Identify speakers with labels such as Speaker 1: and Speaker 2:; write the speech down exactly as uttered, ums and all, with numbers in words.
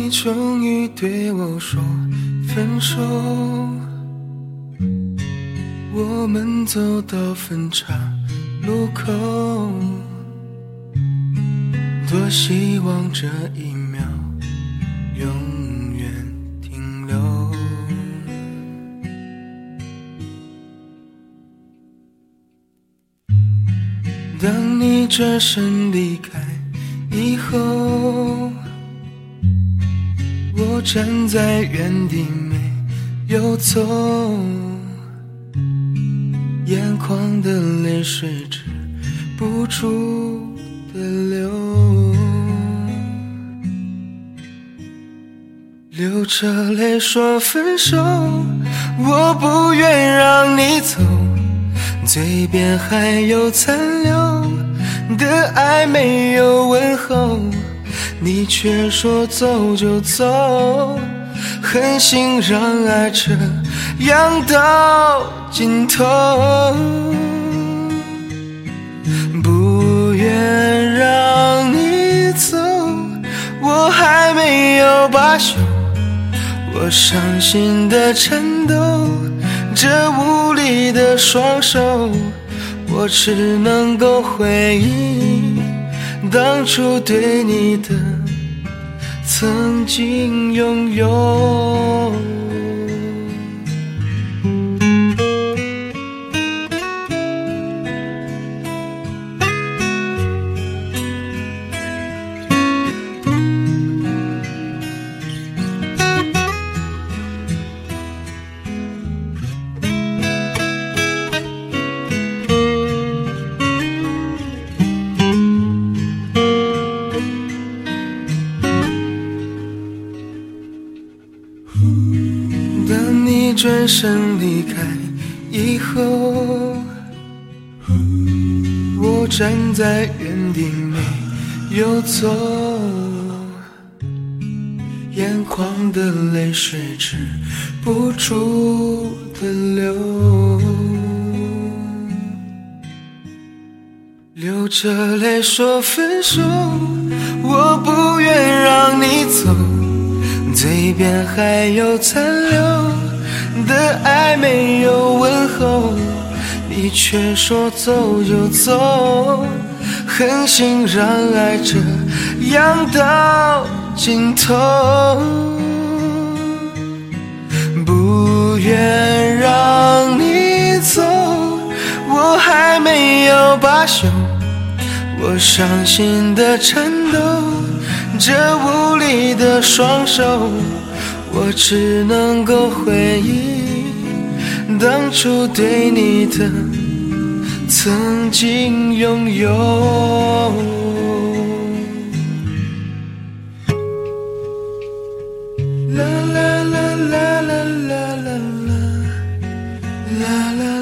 Speaker 1: 你终于对我说分手，我们走到分岔路口，多希望这一秒永远停留。当你转身离开以后，我站在原地没有走，眼眶的泪水止不住的流，流着泪说分手，我不愿让你走，嘴边还有残留的爱没有问候，你却说走就走，狠心让爱这样到尽头，不愿让你走，我还没有罢休，我伤心的颤抖，这无力的双手，我只能够回忆当初对你的曾经拥有。当你转身离开以后，我站在原地没有走，眼眶的泪水止不住的流，流着泪说分手，我不愿让你走，嘴边还有残留的爱没有问候，你却说走就走，狠心让爱这样到尽头，不愿让你走，我还没有罢休，我伤心的颤抖，这无力的双手，我只能够回忆当初对你的曾经拥有。啦啦啦啦啦啦啦啦啦啦。